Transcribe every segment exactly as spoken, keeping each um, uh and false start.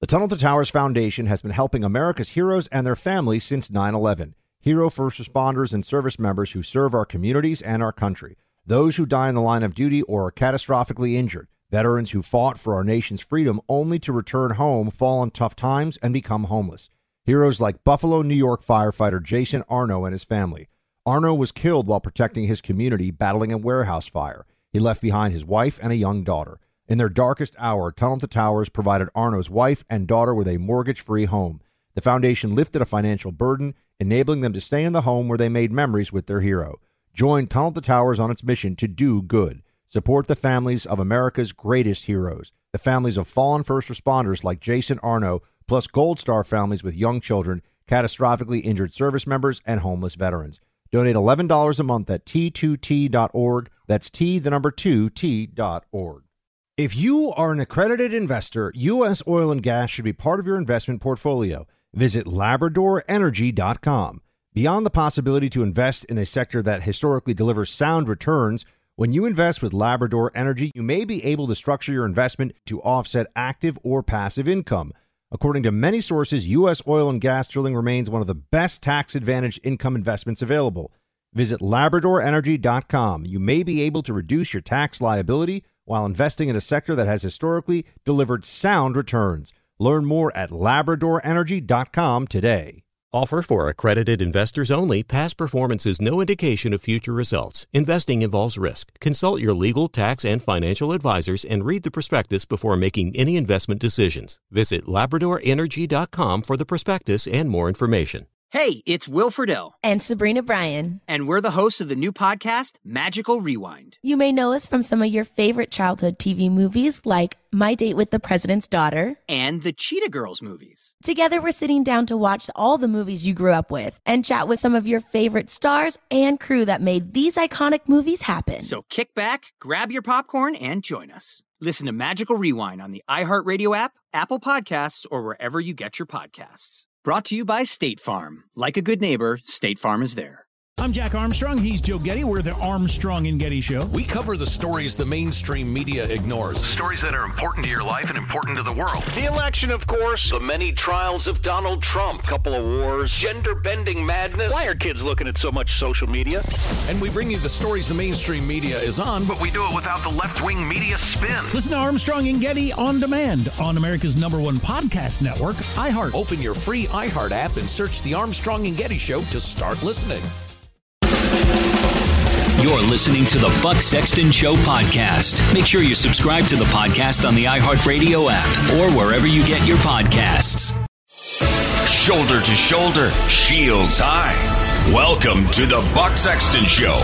The Tunnel to Towers Foundation has been helping America's heroes and their families since nine eleven. Hero first responders and service members who serve our communities and our country. Those who die in the line of duty or are catastrophically injured. Veterans who fought for our nation's freedom only to return home, fall in tough times, and become homeless. Heroes like Buffalo, New York firefighter Jason Arno and his family. Arno was killed while protecting his community battling a warehouse fire. He left behind his wife and a young daughter. In their darkest hour, Tunnel to Towers provided Arno's wife and daughter with a mortgage-free home. The foundation lifted a financial burden, enabling them to stay in the home where they made memories with their hero. Join Tunnel to Towers on its mission to do good. Support the families of America's greatest heroes, the families of fallen first responders like Jason Arno, plus Gold Star families with young children, catastrophically injured service members, and homeless veterans. Donate eleven dollars a month at T two T dot org. That's T, the number two, T dot org. If you are an accredited investor, U S oil and gas should be part of your investment portfolio. Visit Labrador Energy dot com. Beyond the possibility to invest in a sector that historically delivers sound returns, when you invest with Labrador Energy, you may be able to structure your investment to offset active or passive income. According to many sources, U S oil and gas drilling remains one of the best tax-advantaged income investments available. Visit Labrador Energy dot com. You may be able to reduce your tax liability while investing in a sector that has historically delivered sound returns. Learn more at Labrador Energy dot com today. Offer for accredited investors only. Past performance is no indication of future results. Investing involves risk. Consult your legal, tax, and financial advisors and read the prospectus before making any investment decisions. Visit Labrador Energy dot com for the prospectus and more information. Hey, it's Will Friedle. And Sabrina Bryan. And we're the hosts of the new podcast, Magical Rewind. You may know us from some of your favorite childhood T V movies like My Date with the President's Daughter. And the Cheetah Girls movies. Together, we're sitting down to watch all the movies you grew up with and chat with some of your favorite stars and crew that made these iconic movies happen. So kick back, grab your popcorn, and join us. Listen to Magical Rewind on the iHeartRadio app, Apple Podcasts, or wherever you get your podcasts. Brought to you by State Farm. Like a good neighbor, State Farm is there. I'm Jack Armstrong. He's Joe Getty. We're the Armstrong and Getty Show. We cover the stories the mainstream media ignores. Stories that are important to your life and important to the world. The election, of course. The many trials of Donald Trump. Couple of wars. Gender-bending madness. Why are kids looking at so much social media? And we bring you the stories the mainstream media is on, but we do it without the left-wing media spin. Listen to Armstrong and Getty on demand on America's number one podcast network, iHeart. Open your free iHeart app and search the Armstrong and Getty Show to start listening. You're listening to the Buck Sexton Show podcast. Make sure you subscribe to the podcast on the iHeartRadio app or wherever you get your podcasts. Shoulder to shoulder, shields high. Welcome to the Buck Sexton Show.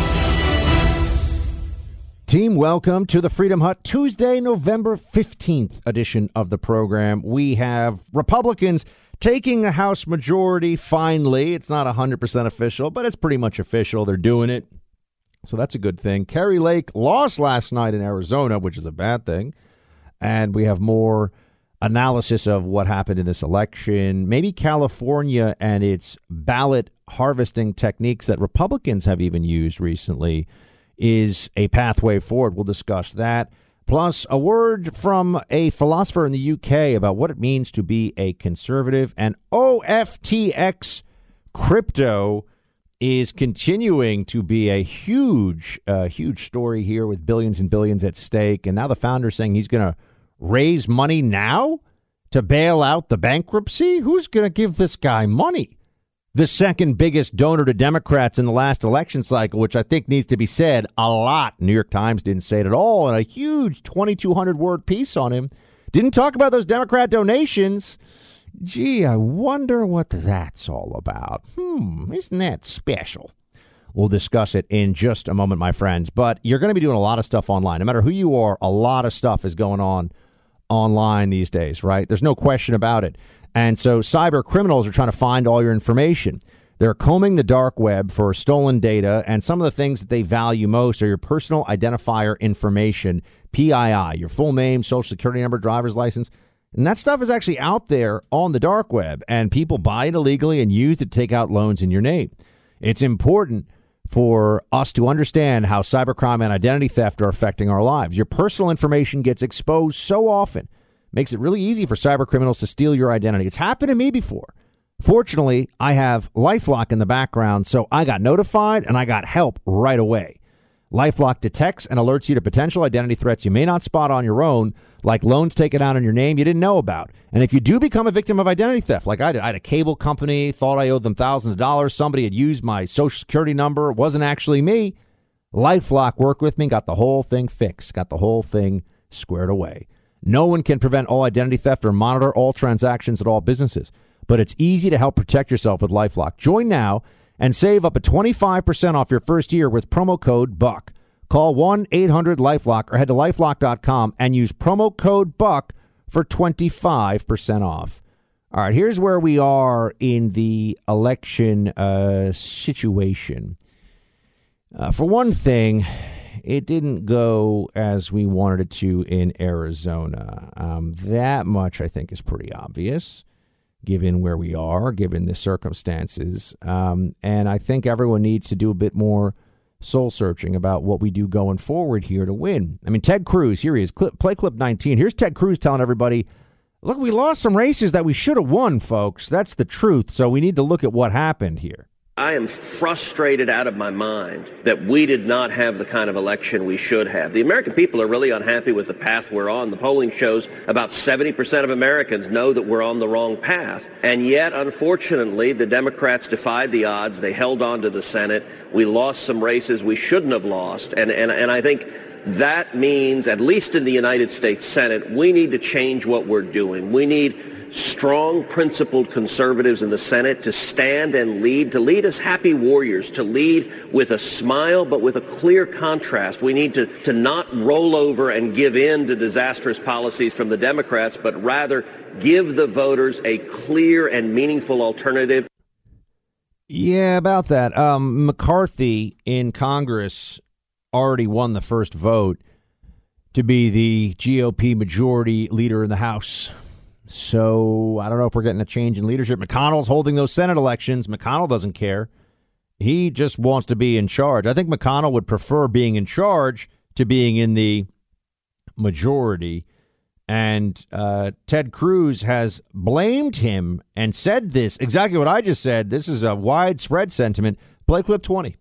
Team, welcome to the Freedom Hut Tuesday, November fifteenth edition of the program. We have Republicans taking a House majority finally. It's not one hundred percent official, but it's pretty much official. They're doing it. So that's a good thing. Kari Lake lost last night in Arizona, which is a bad thing. And we have more analysis of what happened in this election. Maybe California and its ballot harvesting techniques that Republicans have even used recently is a pathway forward. We'll discuss that. Plus, a word from a philosopher in the U K about what it means to be a conservative. And O F T X crypto is continuing to be a huge, uh, huge story here with billions and billions at stake. And now the founder's saying he's going to raise money now to bail out the bankruptcy. Who's going to give this guy money? The second biggest donor to Democrats in the last election cycle, which I think needs to be said a lot. New York Times didn't say it at all in a huge twenty-two hundred word piece on him. Didn't talk about those Democrat donations. Gee, I wonder what that's all about. Hmm, isn't that special? We'll discuss it in just a moment, my friends. But you're going to be doing a lot of stuff online. No matter who you are, a lot of stuff is going on online these days, right? There's no question about it. And so cyber criminals are trying to find all your information. They're combing the dark web for stolen data, and some of the things that they value most are your personal identifier information, P I I, your full name, social security number, driver's license. And that stuff is actually out there on the dark web, and people buy it illegally and use it to take out loans in your name. It's important for us to understand how cybercrime and identity theft are affecting our lives. Your personal information gets exposed so often. makes it really easy for cyber criminals to steal your identity. It's happened to me before. Fortunately, I have LifeLock in the background, so I got notified and I got help right away. LifeLock detects and alerts you to potential identity threats you may not spot on your own, like loans taken out on your name you didn't know about. And if you do become a victim of identity theft, like I did, I had a cable company, thought I owed them thousands of dollars, somebody had used my social security number, it wasn't actually me. LifeLock worked with me, got the whole thing fixed, got the whole thing squared away. No one can prevent all identity theft or monitor all transactions at all businesses, but it's easy to help protect yourself with LifeLock. Join now and save up to twenty-five percent off your first year with promo code BUCK. Call one eight hundred LifeLock or head to lifelock dot com and use promo code BUCK for twenty-five percent off. All right, here's where we are in the election uh, situation. Uh, for one thing, it didn't go as we wanted it to in Arizona. Um, that much, I think, is pretty obvious, given where we are, given the circumstances. Um, and I think everyone needs to do a bit more soul searching about what we do going forward here to win. I mean, Ted Cruz, here he is, clip, play clip nineteen. Here's Ted Cruz telling everybody, look, we lost some races that we should have won, folks. That's the truth. So we need to look at what happened here. I am frustrated out of my mind that we did not have the kind of election we should have. The American people are really unhappy with the path we're on. The polling shows about seventy percent of Americans know that we're on the wrong path. And yet, unfortunately, the Democrats defied the odds. They held on to the Senate. We lost some races we shouldn't have lost. And, and, and I think that means, at least in the United States Senate, we need to change what we're doing. We need strong, principled conservatives in the Senate to stand and lead, to lead as happy warriors, to lead with a smile but with a clear contrast. We need to, to not roll over and give in to disastrous policies from the Democrats, but rather give the voters a clear and meaningful alternative. Yeah, about that. Um, McCarthy in Congress already won the first vote to be the G O P majority leader in the House. So I don't know if we're getting a change in leadership. McConnell's holding those Senate elections. McConnell doesn't care. He just wants to be in charge. I think McConnell would prefer being in charge to being in the majority. And uh, Ted Cruz has blamed him and said this, exactly what I just said. This is a widespread sentiment. Play clip twenty.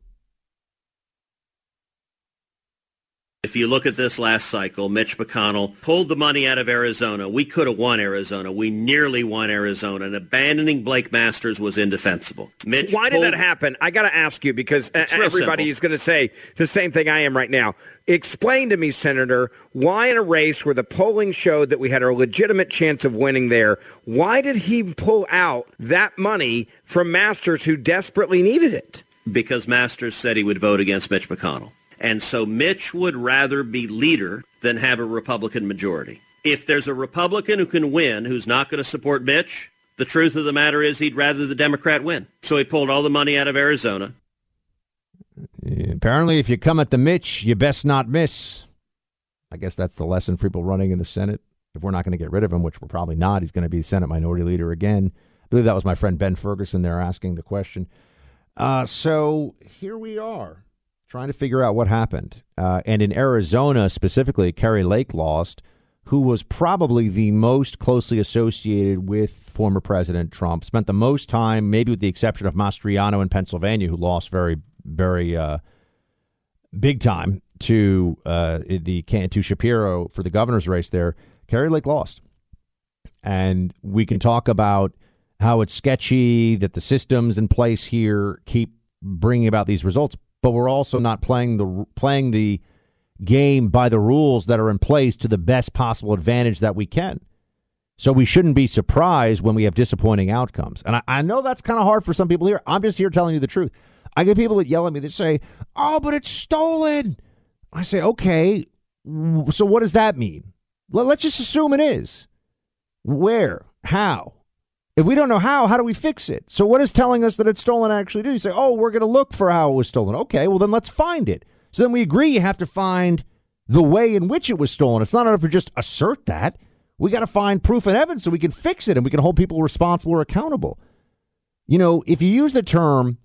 If you look at this last cycle, Mitch McConnell pulled the money out of Arizona. We could have won Arizona. We nearly won Arizona. And abandoning Blake Masters was indefensible. Mitch Why pulled- did that happen? I got to ask you, because It's real everybody simple. is going to say the same thing I am right now. Explain to me, Senator, why in a race where the polling showed that we had a legitimate chance of winning there, why did he pull out that money from Masters, who desperately needed it? Because Masters said he would vote against Mitch McConnell. And so Mitch would rather be leader than have a Republican majority. If there's a Republican who can win who's not going to support Mitch, the truth of the matter is he'd rather the Democrat win. So he pulled all the money out of Arizona. Apparently, if you come at the Mitch, you best not miss. I guess that's the lesson for people running in the Senate. If we're not going to get rid of him, which we're probably not, he's going to be the Senate minority leader again. I believe that was my friend Ben Ferguson there asking the question. Uh, so here we are, trying to figure out what happened. Uh, and in Arizona specifically, Kari Lake lost, who was probably the most closely associated with former President Trump, spent the most time, maybe with the exception of Mastriano in Pennsylvania, who lost very, very uh, big time to uh, the to Shapiro for the governor's race there. Kari Lake lost. And we can talk about how it's sketchy that the systems in place here keep bringing about these results, but we're also not playing the playing the game by the rules that are in place to the best possible advantage that we can. So we shouldn't be surprised when we have disappointing outcomes. And I, I know that's kind of hard for some people here. I'm just here telling you the truth. I get people that yell at me that say, oh, but it's stolen. I say, okay, so what does that mean? Let, let's just assume it is. Where? How? If we don't know how, how do we fix it? So what is telling us that it's stolen actually do? You say, oh, we're going to look for how it was stolen. Okay, well, then let's find it. So then we agree you have to find the way in which it was stolen. It's not enough to just assert that. We got to find proof and evidence so we can fix it and we can hold people responsible or accountable. You know, if you use the term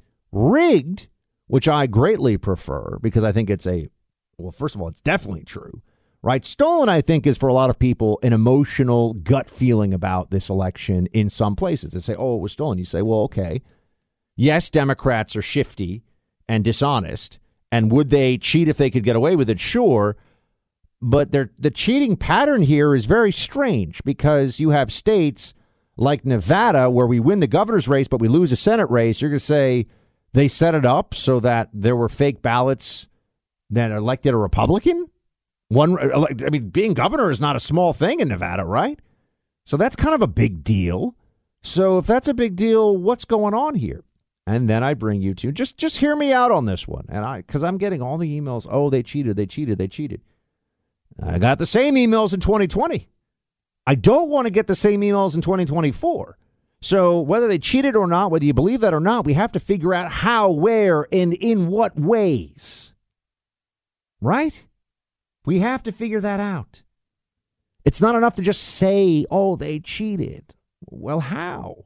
rigged, which I greatly prefer because I think it's a, well, first of all, it's definitely true. right? Stolen, I think, is for a lot of people an emotional gut feeling about this election in some places. They say, oh, it was stolen. You say, well, okay. Yes, Democrats are shifty and dishonest. And would they cheat if they could get away with it? Sure. But the cheating pattern here is very strange because you have states like Nevada where we win the governor's race, but we lose a Senate race. You're going to say they set it up so that there were fake ballots that elected a Republican? One, I mean, being governor is not a small thing in Nevada, right? So that's kind of a big deal. So if that's a big deal, what's going on here? And then I bring you to just just hear me out on this one. And I because I'm getting all the emails. Oh, they cheated. They cheated. They cheated. I got the same emails in twenty twenty. I don't want to get the same emails in twenty twenty-four. So whether they cheated or not, whether you believe that or not, we have to figure out how, where, and in what ways. Right? We have to figure that out. It's not enough to just say, oh, they cheated. Well, how?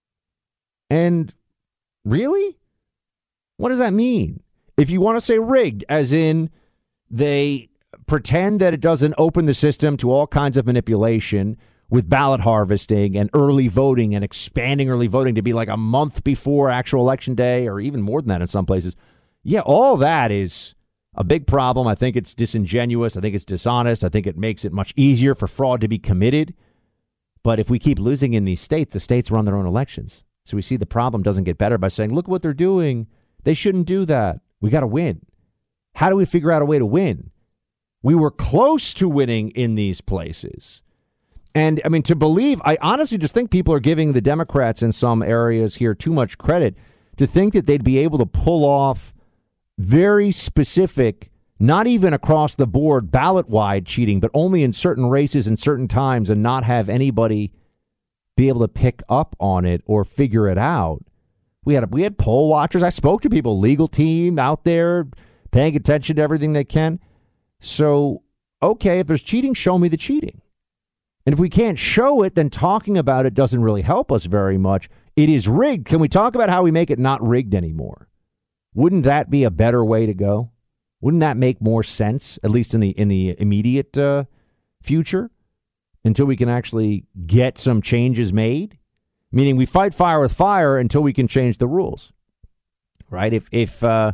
And really? What does that mean? If you want to say rigged, as in they pretend that it doesn't open the system to all kinds of manipulation with ballot harvesting and early voting and expanding early voting to be like a month before actual election day or even more than that in some places. Yeah, all that is a big problem. I think it's disingenuous. I think it's dishonest. I think it makes it much easier for fraud to be committed. But if we keep losing in these states, the states run their own elections. So we see the problem doesn't get better by saying, look what they're doing. They shouldn't do that. We got to win. How do we figure out a way to win? We were close to winning in these places. And I mean, to believe, I honestly just think people are giving the Democrats in some areas here too much credit to think that they'd be able to pull off very specific, not even across the board ballot wide cheating, but only in certain races and certain times and not have anybody be able to pick up on it or figure it out. We had we had poll watchers. I spoke to people, legal team out there paying attention to everything they can. So, okay, if there's cheating, show me the cheating. And if we can't show it, then talking about it doesn't really help us very much. It is rigged. Can we talk about how we make it not rigged anymore? Wouldn't that be a better way to go? Wouldn't that make more sense, at least in the in the immediate uh, future, until we can actually get some changes made? Meaning we fight fire with fire until we can change the rules, right? If if uh,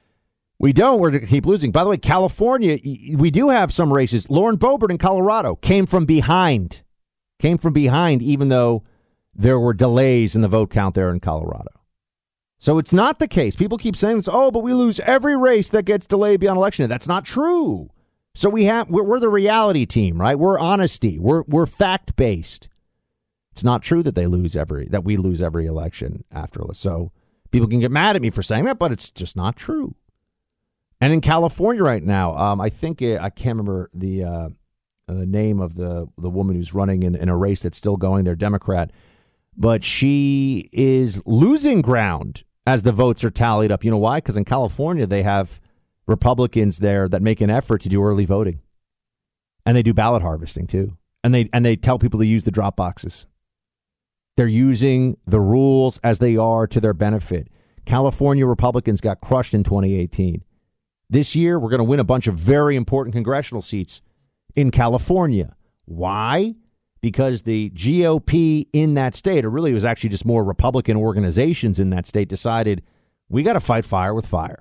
we don't, we're going to keep losing. By the way, California, we do have some races. Lauren Boebert in Colorado came from behind, came from behind, even though there were delays in the vote count there in Colorado. So it's not the case. People keep saying this, oh, but we lose every race that gets delayed beyond election day. That's not true. So we have we're, we're the reality team, right? We're honesty. We're we're fact based. It's not true that they lose every that we lose every election after. So people can get mad at me for saying that, but it's just not true. And in California right now, um, I think it, I can't remember the uh, the name of the the woman who's running in, in a race that's still going there, Democrat, but she is losing ground as the votes are tallied up. You know why? Because in California, they have Republicans there that make an effort to do early voting. And they do ballot harvesting, too. And they and they tell people to use the drop boxes. They're using the rules as they are to their benefit. California Republicans got crushed in twenty eighteen. This year, we're going to win a bunch of very important congressional seats in California. Why? Because the G O P in that state, or really it was actually just more Republican organizations in that state, decided we got to fight fire with fire.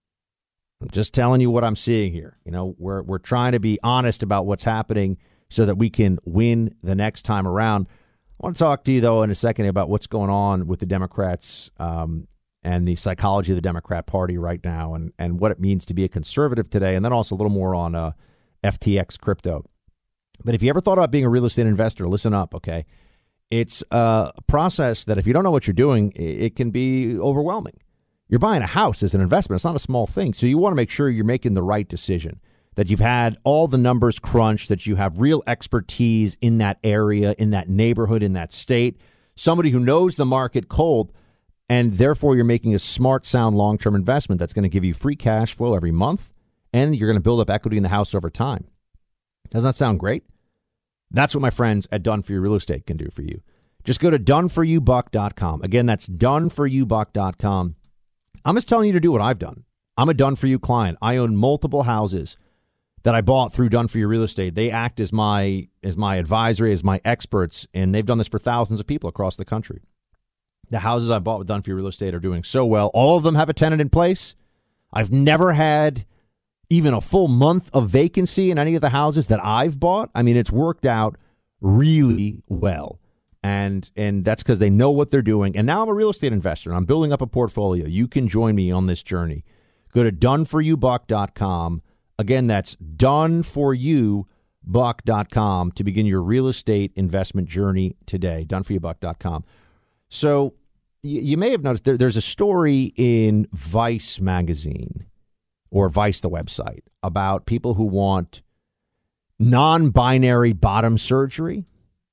I'm just telling you what I'm seeing here. You know, we're we're trying to be honest about what's happening so that we can win the next time around. I want to talk to you, though, in a second about what's going on with the Democrats um, and the psychology of the Democrat Party right now and, and what it means to be a conservative today, and then also a little more on uh, F T X crypto. But if you ever thought about being a real estate investor, listen up, okay? It's a process that if you don't know what you're doing, it can be overwhelming. You're buying a house as an investment. It's not a small thing. So you want to make sure you're making the right decision, that you've had all the numbers crunched, that you have real expertise in that area, in that neighborhood, in that state, somebody who knows the market cold, and therefore you're making a smart, sound, long-term investment that's going to give you free cash flow every month, and you're going to build up equity in the house over time. Doesn't that sound great? That's what my friends at Done For You Real Estate can do for you. Just go to done for you buck dot com. Again, that's done for you buck dot com. I'm just telling you to do what I've done. I'm a Done For You client. I own multiple houses that I bought through Done For You Real Estate. They act as my as my advisory, as my experts, and they've done this for thousands of people across the country. The houses I bought with Done For You Real Estate are doing so well. All of them have a tenant in place. I've never had even a full month of vacancy in any of the houses that I've bought. I mean, it's worked out really well. And and that's because they know what they're doing. And now I'm a real estate investor, and I'm building up a portfolio. You can join me on this journey. Go to done for you buck dot com. Again, that's done for you buck dot com to begin your real estate investment journey today, done for you buck dot com. So you, you may have noticed there, there's a story in Vice magazine, or Vice, the website, about people who want non-binary bottom surgery.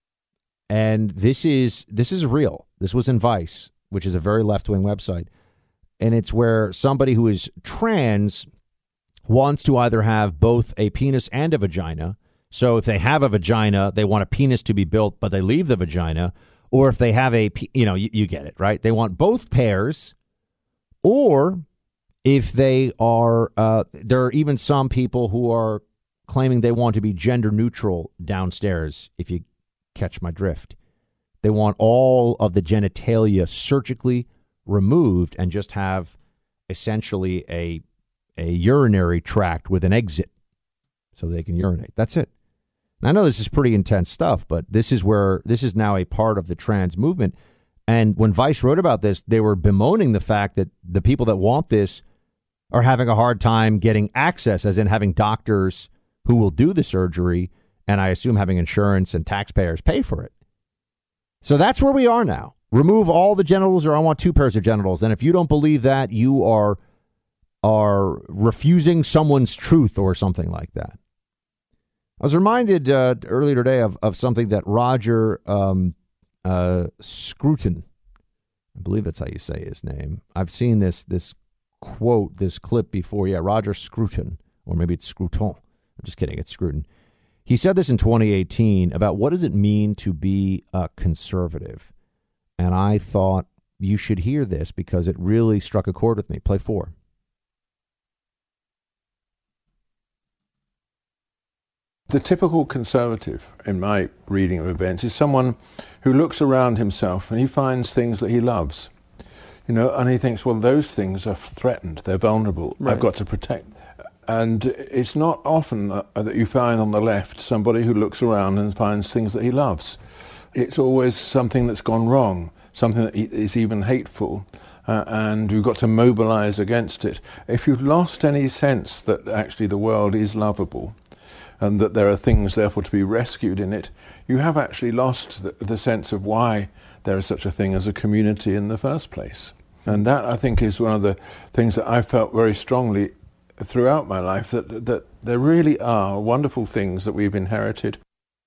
And this is this is real. This was in Vice, which is a very left-wing website. And it's where somebody who is trans wants to either have both a penis and a vagina. So if they have a vagina, they want a penis to be built, but they leave the vagina. Or if they have a, you know, you, you get it, right? They want both pairs. Or if they are, uh, there are even some people who are claiming they want to be gender neutral downstairs, if you catch my drift. They want all of the genitalia surgically removed and just have essentially a a urinary tract with an exit so they can urinate. That's it. And I know this is pretty intense stuff, but this is where this is now a part of the trans movement. And when Vice wrote about this, they were bemoaning the fact that the people that want this are having a hard time getting access, as in having doctors who will do the surgery, and I assume having insurance and taxpayers pay for it. So that's where we are now. Remove all the genitals, or I want two pairs of genitals. And if you don't believe that, you are are refusing someone's truth or something like that. I was reminded uh, earlier today of, of something that Roger um, uh, Scruton, I believe that's how you say his name. I've seen this this quote, this clip before. Yeah, Roger Scruton, or maybe it's Scruton. I'm just kidding. It's Scruton. He said this in twenty eighteen about what does it mean to be a conservative. And I thought you should hear this because it really struck a chord with me. Play four. The typical conservative, in my reading of events, is someone who looks around himself and he finds things that he loves, you know, and he thinks, well, those things are threatened, they're vulnerable, right. I've got to protect. And it's not often uh, that you find on the left somebody who looks around and finds things that he loves. It's always something that's gone wrong, something that is even hateful, uh, and you've got to mobilize against it. If you've lost any sense that actually the world is lovable, and that there are things, therefore, to be rescued in it, you have actually lost the, the sense of why there is such a thing as a community in the first place. And that, I think, is one of the things that I felt very strongly throughout my life, that, that there really are wonderful things that we've inherited.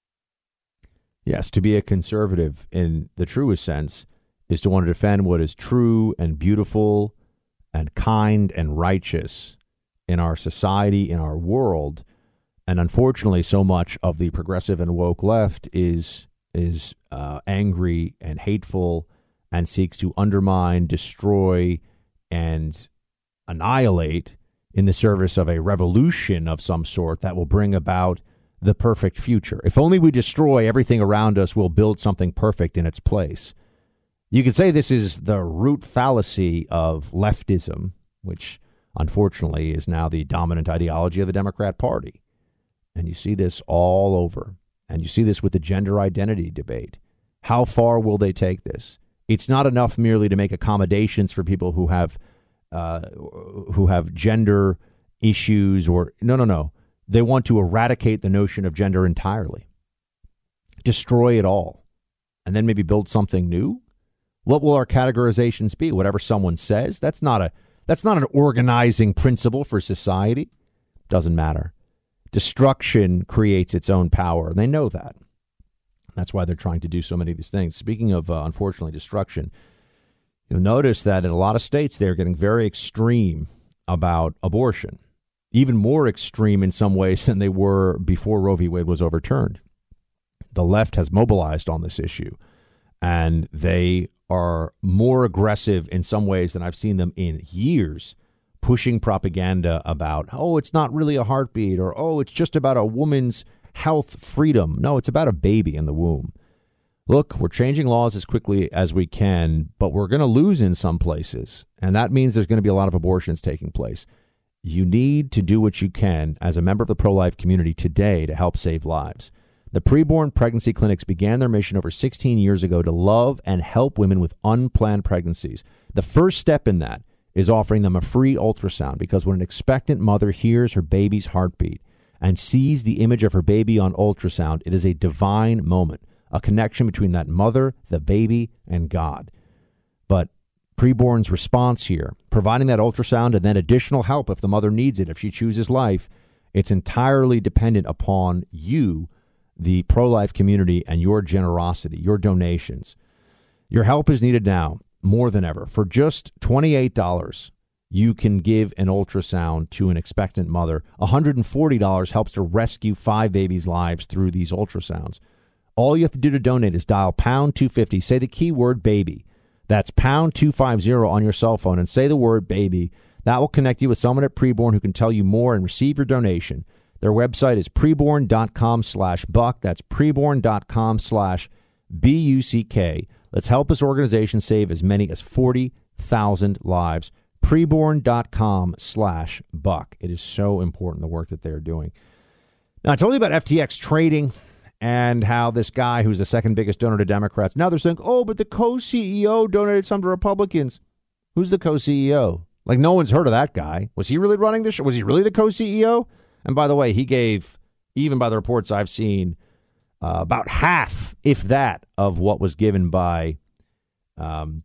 Yes, to be a conservative in the truest sense is to want to defend what is true and beautiful and kind and righteous in our society, in our world. And unfortunately, so much of the progressive and woke left is is uh, angry and hateful and seeks to undermine, destroy, and annihilate in the service of a revolution of some sort that will bring about the perfect future. If only we destroy everything around us, we'll build something perfect in its place. You could say this is the root fallacy of leftism, which unfortunately is now the dominant ideology of the Democrat Party. And you see this all over. And you see this with the gender identity debate. How far will they take this? It's not enough merely to make accommodations for people who have uh, who have gender issues or no, no, no. They want to eradicate the notion of gender entirely. Destroy it all. And then maybe build something new. What will our categorizations be? Whatever someone says? That's not a that's not an organizing principle for society. Doesn't matter. Destruction creates its own power. They know that. That's why they're trying to do so many of these things. Speaking of, uh, unfortunately, destruction, you'll notice that in a lot of states, they're getting very extreme about abortion, even more extreme in some ways than they were before Roe v. Wade was overturned. The left has mobilized on this issue, and they are more aggressive in some ways than I've seen them in years, pushing propaganda about, oh, it's not really a heartbeat, or, oh, it's just about a woman's health freedom. No, it's about a baby in the womb. Look, we're changing laws as quickly as we can, but we're going to lose in some places. And that means there's going to be a lot of abortions taking place. You need to do what you can as a member of the pro-life community today to help save lives. The preborn pregnancy clinics began their mission over sixteen years ago to love and help women with unplanned pregnancies. The first step in that is offering them a free ultrasound, because when an expectant mother hears her baby's heartbeat and sees the image of her baby on ultrasound, it is a divine moment, a connection between that mother, the baby, and God. But preborn's response here, providing that ultrasound and then additional help if the mother needs it, if she chooses life, it's entirely dependent upon you, the pro-life community, and your generosity, your donations. Your help is needed now more than ever. For just twenty-eight dollars, you can give an ultrasound to an expectant mother. one hundred forty dollars helps to rescue five babies' lives through these ultrasounds. All you have to do to donate is dial pound two fifty, say the keyword baby. That's pound two fifty on your cell phone, and say the word baby. That will connect you with someone at Preborn who can tell you more and receive your donation. Their website is preborn.com slash buck. That's preborn.com slash B U C K. Let's help this organization save as many as forty thousand lives. Preborn.com slash buck. It is so important, the work that they're doing. Now, I told you about F T X trading and how this guy who's the second biggest donor to Democrats, now they're saying, oh, but the co-C E O donated some to Republicans. Who's the co-C E O? Like, no one's heard of that guy. Was he really running the show? Was he really the co-C E O? And by the way, he gave, even by the reports I've seen, uh, about half, if that, of what was given by um,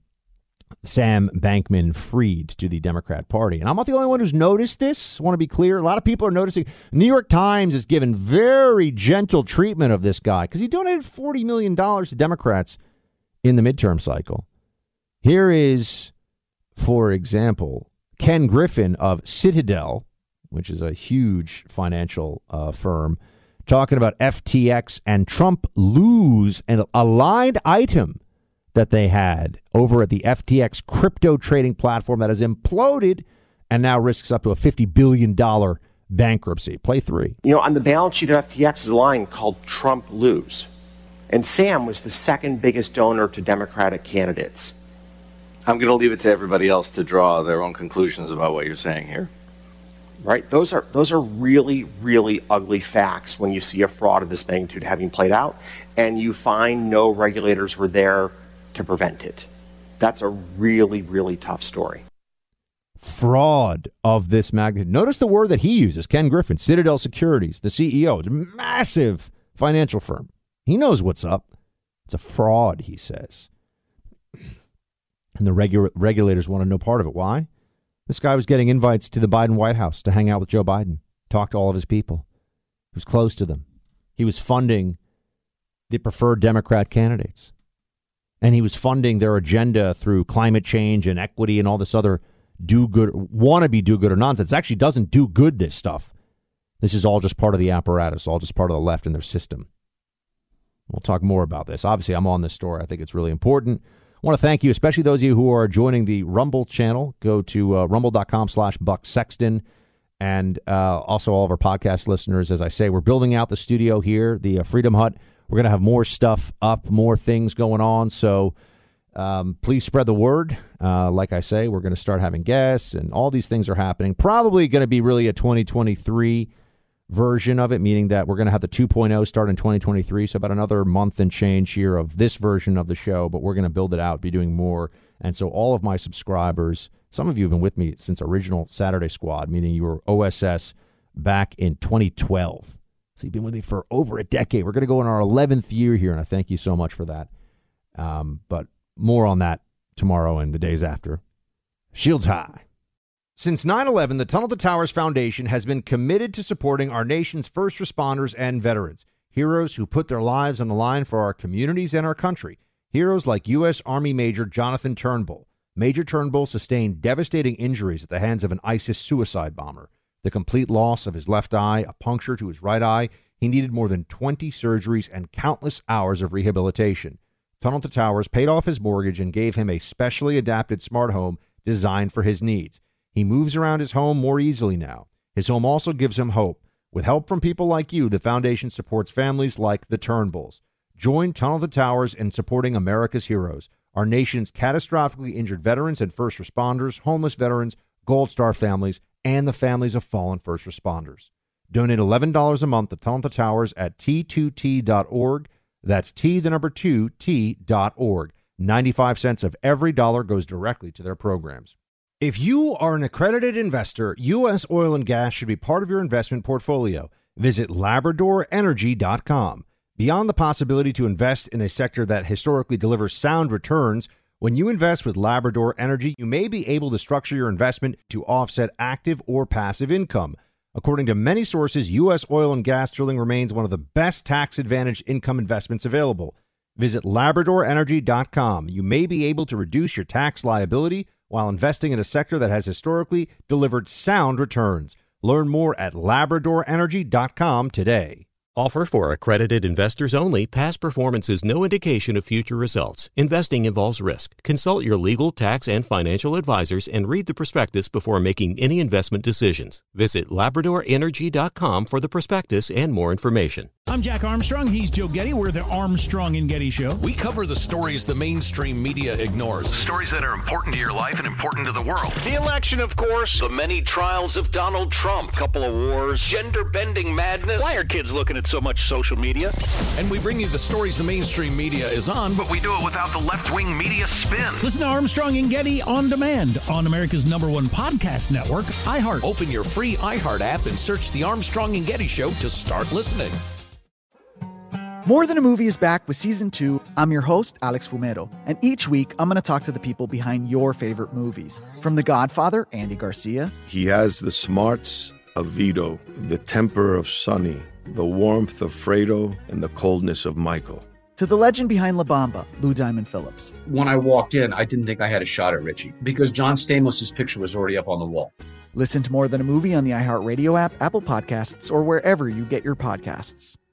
Sam Bankman-Fried to the Democrat Party. And I'm not the only one who's noticed this. I want to be clear. A lot of people are noticing. New York Times has given very gentle treatment of this guy because he donated forty million dollars to Democrats in the midterm cycle. Here is, for example, Ken Griffin of Citadel, which is a huge financial uh, firm, talking about F T X and Trump lose an aligned item that they had over at the F T X crypto trading platform that has imploded and now risks up to a fifty billion dollars bankruptcy. Play three. You know, on the balance sheet of F T X is a line called Trump lose. And Sam was the second biggest donor to Democratic candidates. I'm going to leave it to everybody else to draw their own conclusions about what you're saying here. Right? Those are those are really, really ugly facts when you see a fraud of this magnitude having played out and you find no regulators were there to prevent it. That's a really, really tough story. Fraud of this magnitude. Notice the word that he uses, Ken Griffin, Citadel Securities, the C E O. It's a massive financial firm. He knows what's up. It's a fraud, he says. And the regu- regulators want to know part of it. Why? This guy was getting invites to the Biden White House to hang out with Joe Biden, talk to all of his people. He was close to them. He was funding the preferred Democrat candidates. And he was funding their agenda through climate change and equity and all this other do-good, wannabe do-gooder nonsense. It actually doesn't do good, this stuff. This is all just part of the apparatus, all just part of the left and their system. We'll talk more about this. Obviously, I'm on this story. I think it's really important. I want to thank you, especially those of you who are joining the Rumble channel. Go to uh, rumble.com slash Buck Sexton. And uh, also all of our podcast listeners. As I say, we're building out the studio here, the uh, Freedom Hut. We're going to have more stuff up, more things going on. So um, please spread the word. Uh, like I say, we're going to start having guests and all these things are happening. Probably going to be really a twenty twenty-three version of it, meaning that we're going to have the two point oh start in twenty twenty-three. So about another month and change here of this version of the show, but we're going to build it out, be doing more. And so all of my subscribers, some of you have been with me since original Saturday Squad, meaning you were O S S back in twenty twelve. So you've been with me for over a decade. We're going to go in our eleventh year here, and I thank you so much for that. Um, but more on that tomorrow and the days after. Shields high. Since nine eleven, the Tunnel to Towers Foundation has been committed to supporting our nation's first responders and veterans, heroes who put their lives on the line for our communities and our country. Heroes like U S. Army Major Jonathan Turnbull. Major Turnbull sustained devastating injuries at the hands of an ISIS suicide bomber. The complete loss of his left eye, a puncture to his right eye. He needed more than twenty surgeries and countless hours of rehabilitation. Tunnel to Towers paid off his mortgage and gave him a specially adapted smart home designed for his needs. He moves around his home more easily now. His home also gives him hope. With help from people like you, the foundation supports families like the Turnbulls. Join Tunnel the Towers in supporting America's heroes, our nation's catastrophically injured veterans and first responders, homeless veterans, Gold Star families, and the families of fallen first responders. Donate eleven dollars a month to Tunnel the Towers at T two T dot org. That's T, the number two, T dot org. ninety-five cents of every dollar goes directly to their programs. If you are an accredited investor, U S oil and gas should be part of your investment portfolio. Visit Labrador Energy dot com. Beyond the possibility to invest in a sector that historically delivers sound returns, when you invest with Labrador Energy, you may be able to structure your investment to offset active or passive income. According to many sources, U S oil and gas drilling remains one of the best tax-advantaged income investments available. Visit Labrador Energy dot com. You may be able to reduce your tax liability while investing in a sector that has historically delivered sound returns. Learn more at Labrador Energy dot com today. Offer for accredited investors only. Past performance is no indication of future results. Investing involves risk. Consult your legal, tax, and financial advisors and read the prospectus before making any investment decisions. Visit Labrador Energy dot com for the prospectus and more information. I'm Jack Armstrong. He's Joe Getty. We're the Armstrong and Getty Show. We cover the stories the mainstream media ignores. Stories that are important to your life and important to the world. The election, of course. The many trials of Donald Trump. Couple of wars. Gender-bending madness. Why are kids looking at so much social media? And we bring you the stories the mainstream media is on, but We do it without the left-wing media spin. Listen to Armstrong and Getty on demand on America's number one podcast network, iHeart. Open your free iHeart app and search The Armstrong and Getty Show to start listening. More Than a Movie is back with Season two. I'm your host, Alex Fumero, and each week I'm going to talk to the people behind your favorite movies. From The Godfather, Andy Garcia. He has the smarts of Vito, the temper of Sonny, the warmth of Fredo, and the coldness of Michael. To the legend behind La Bamba, Lou Diamond Phillips. When I walked in, I didn't think I had a shot at Richie because John Stamos' picture was already up on the wall. Listen to More Than a Movie on the iHeartRadio app, Apple Podcasts, or wherever you get your podcasts.